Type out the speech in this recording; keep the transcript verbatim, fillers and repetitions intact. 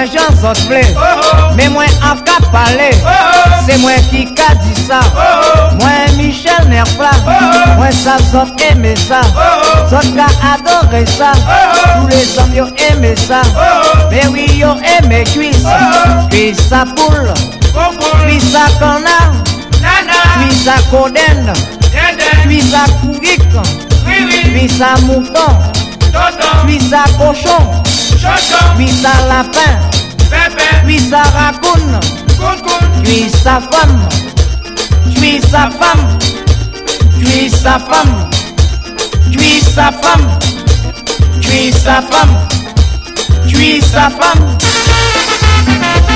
moi j'en sors blé, mais moi en qu'à parler, c'est moi qui qu'a dit ça. Moi Michel Nerpla, moi ça sort aimé ça, sort qu'a adoré ça, tous les hommes yo aimé ça, mais oui yo aimé cuisse, cuisse à poule, cuisse à canard, cuisse à coden, cuisse à couic, cuisse à mouton, cuisse à cochon, cuisse à lapin, cuisse à raccoon, cuisse à femme, cuisse à femme, cuisse à femme, cuisse à femme, cuisse à femme, cuisse à femme.